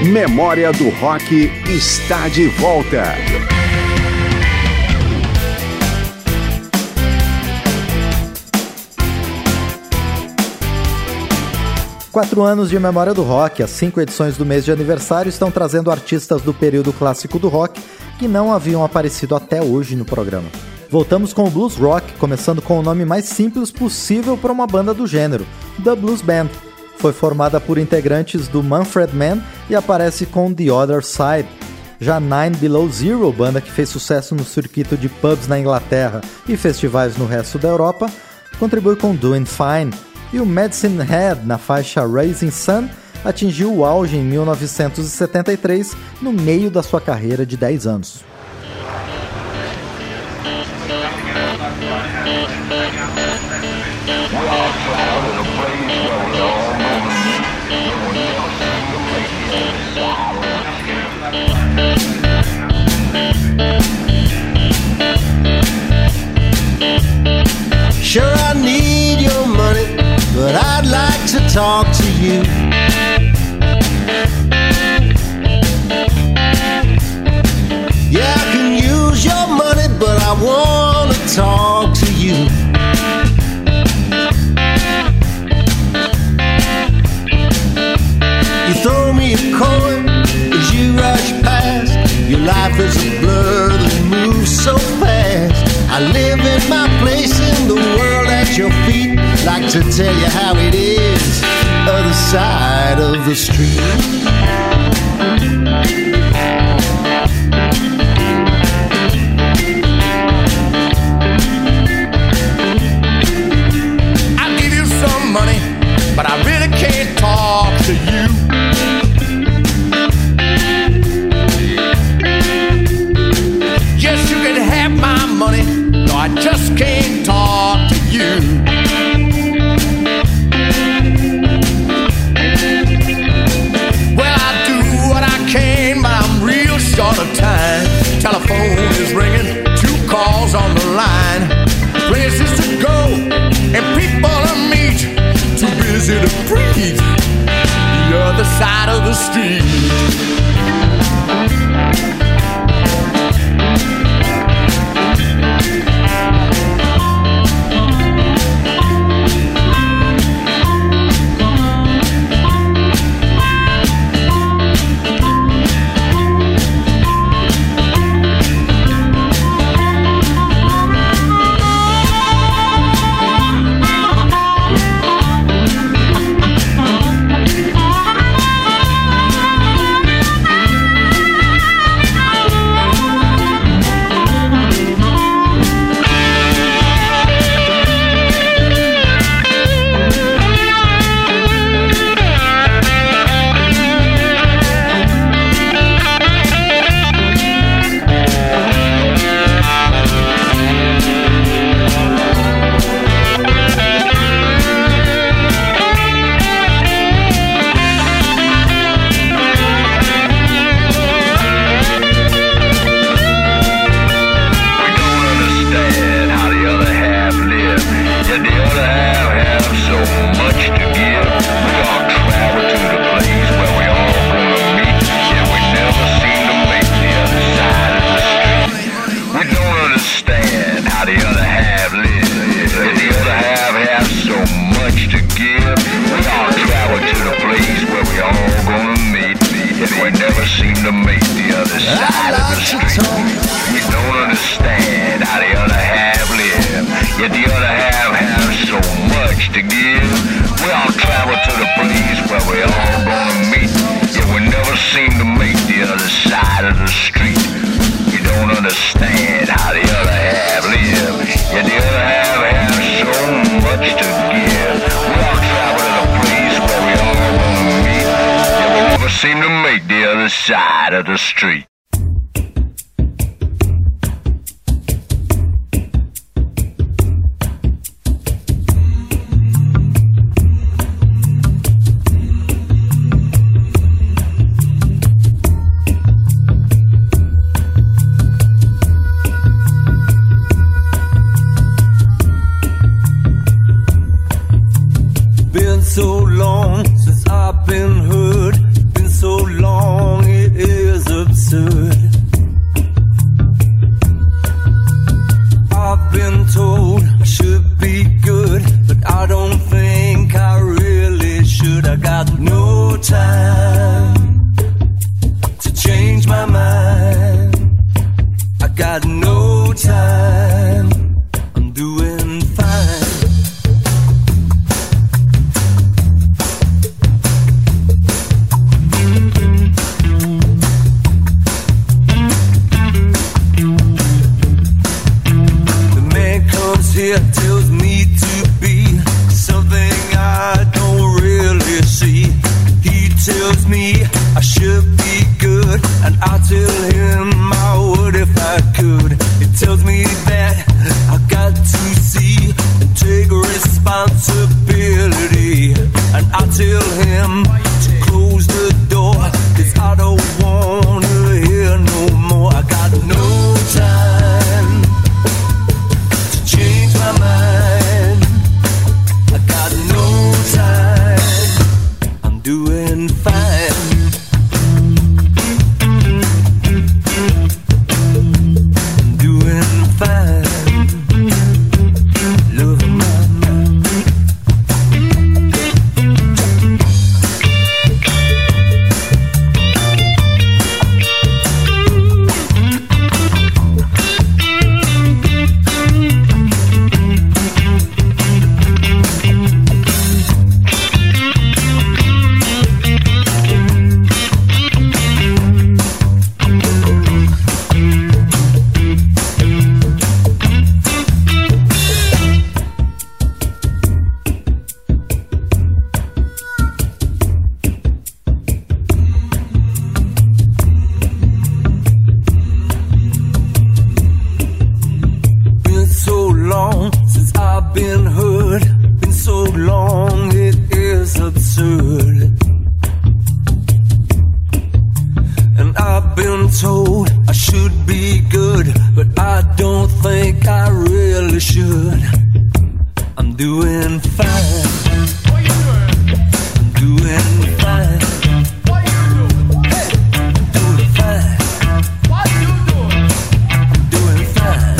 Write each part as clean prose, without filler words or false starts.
Memória do Rock está de volta. Quatro anos de Memória do Rock, as 5 edições do mês de aniversário estão trazendo artistas do período clássico do rock que não haviam aparecido até hoje no programa. Voltamos com o blues rock, começando com o nome mais simples possível para uma banda do gênero, The Blues Band. Foi formada por integrantes do Manfred Mann e aparece com The Other Side. Já Nine Below Zero, banda que fez sucesso no circuito de pubs na Inglaterra e festivais no resto da Europa, contribui com Doing Fine. E o Medicine Head, na faixa Raising Sun, atingiu o auge em 1973, no meio da sua carreira de 10 anos. Sure, I need your money, but I'd like to talk to you. Yeah, I can use your money, but I wanna talk to you. You throw me a coin as you rush past. Your life is a blur that moves so fast. I live in my place in the world at your feet. Like to tell you how it is, other side of the street. I'll give you some money, but I really can't talk to you. Yes, you can have my money, no, I just can't talk to you. Well, I do what I can, but I'm real short of time. Telephone is ringing, 2 calls on the line. Places to go and people to meet, too busy to breathe, the other side of the street. Side of the street. Been so long since I've been heard. Been so long tell him to close the door, 'cause I don't wanna hear no more. I got no time to change my mind. I got no time. I'm doing fine. I'm doing fine. Loving my mind. Been hurt, been so long, it is absurd. And I've been told I should be good, but I don't think I really should. I'm doing fine. I'm doing fine. Doing fine. Doing fine.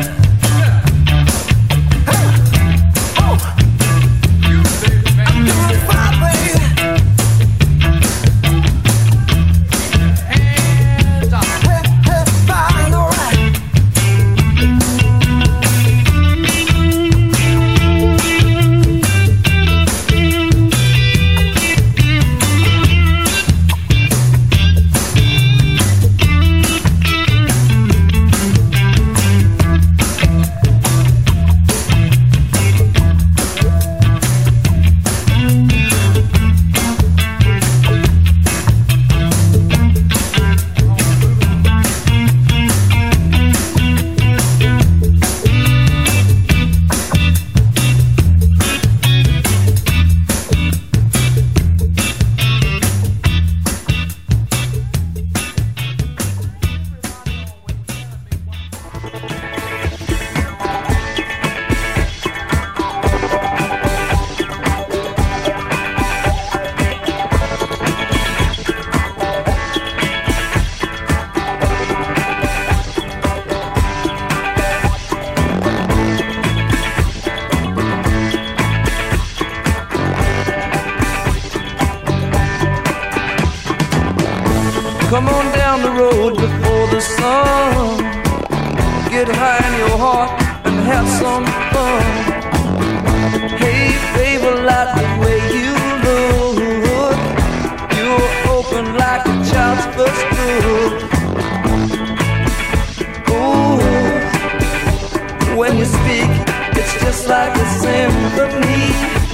Come on down the road before the sun. Get high in your heart and have some fun. Hey, baby, like the way you look. You're open like a child's first book. Ooh, when you speak, it's just like a symphony.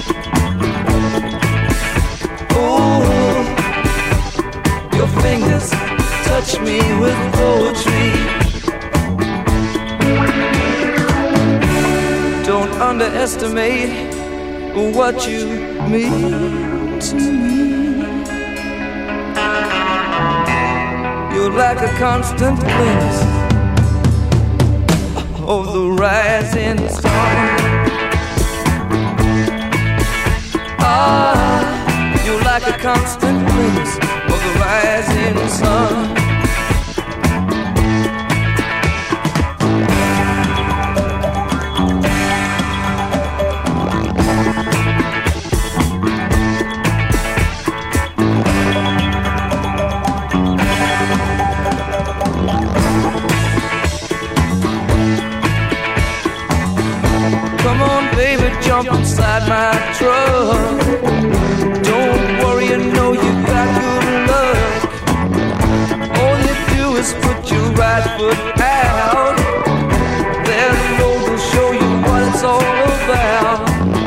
Ooh, your fingers touch me with poetry. Don't underestimate what you mean to me. You're like a constant glimpse of the rising sun. Ah, you're like a constant glimpse of the rising sun. Come on, baby, jump inside my truck. Don't worry, you know you got good luck. All you do is put your right foot out. Then the road will show you what it's all about.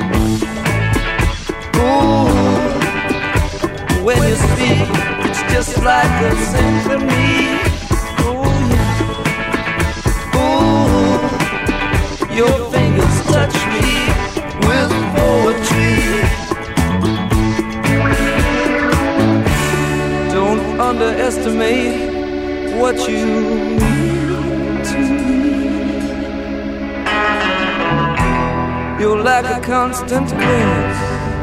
Ooh, when you speak, it's just like a symphony. Oh yeah. Ooh, your fingers touch me with poetry. underestimate what you mean to me. You're like a constant glimpse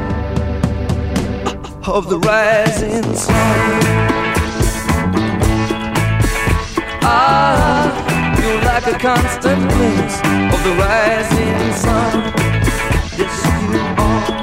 of the rising sun. You're like a constant glimpse of the rising sun. Yes, you are.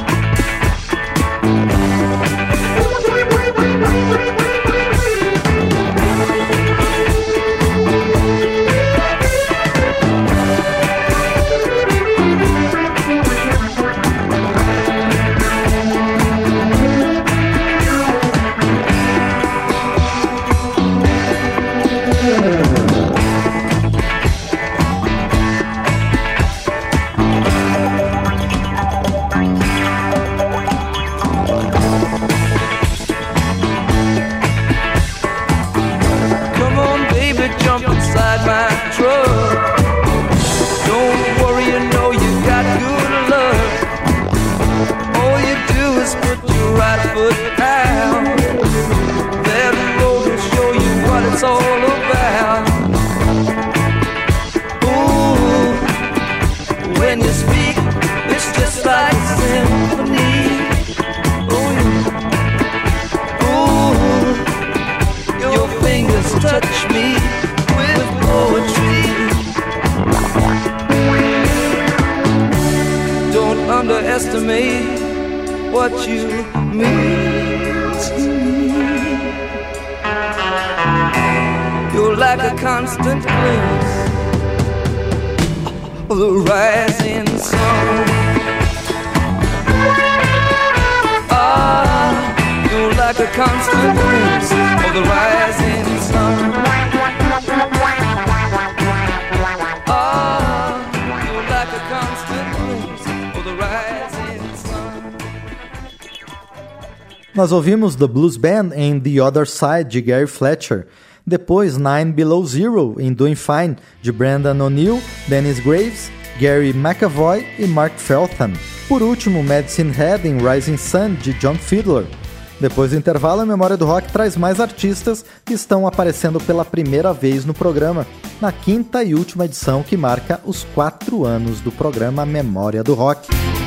Touch me with poetry. Don't underestimate what you mean to me. You're like a constant glimpse of the rising sun. You're like a constant glimpse of the rising sun. You're like a constant glimpse of the rising sun. Nós ouvimos The Blues Band em The Other Side, de Gary Fletcher. Depois, Nine Below Zero, em Doing Fine, de Brendan O'Neill, Dennis Graves, Gary McAvoy e Mark Feltham. Por último, Medicine Head em Rising Sun, de John Fiedler. Depois do intervalo, a Memória do Rock traz mais artistas que estão aparecendo pela primeira vez no programa, na quinta e última edição que marca os 4 anos do programa Memória do Rock.